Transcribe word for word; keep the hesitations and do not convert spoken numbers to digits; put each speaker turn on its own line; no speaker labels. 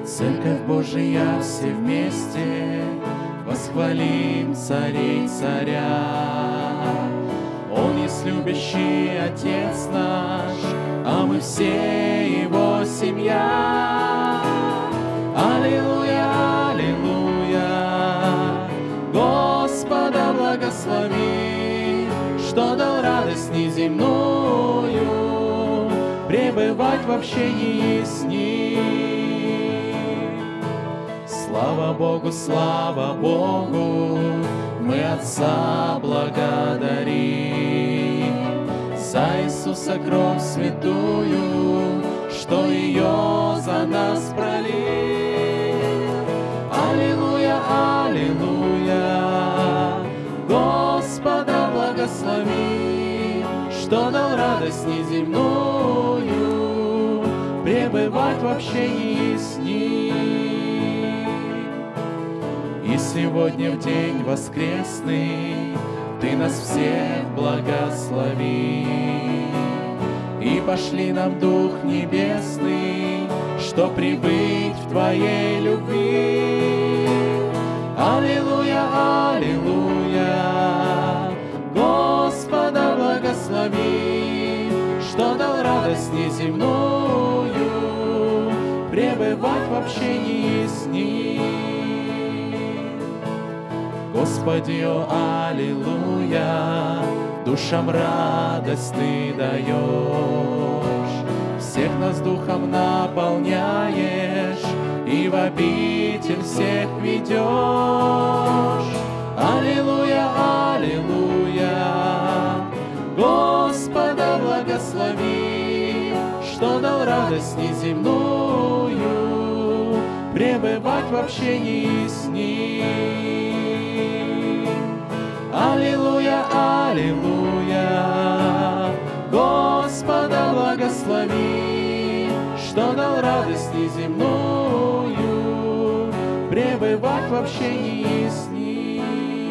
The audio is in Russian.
Церковь Божия все вместе восхвалим царей царя. Он есть любящий Отец наш, а мы все Его семья. Аллилуйя, аллилуйя, Господа благослови, что дал радость неземную, пребывать в общении с Ним. Слава Богу, слава Богу, мы Отца благодарим за Иисуса кровь святую, что ее за нас пролил. Аллилуйя, аллилуйя, Господа благослови, что дал радость неземную, пребывать в общении с Ним. И сегодня в день воскресный Ты нас всех благослови, и пошли нам Дух Небесный, что прибыть в Твоей любви. Аллилуйя, аллилуйя, Господа благослови, что дал радость неземную, пребывать в общении с Ним. Господи, о, аллилуйя, душам радость Ты даешь, всех нас Духом наполняешь и в обитель всех ведешь. Аллилуйя, аллилуйя, Господа благослови, что дал радость неземную, пребывать в общении с Ним. Аллилуйя, аллилуйя, Господа благослови, что дал радость неземную, пребывать в общении с Ним.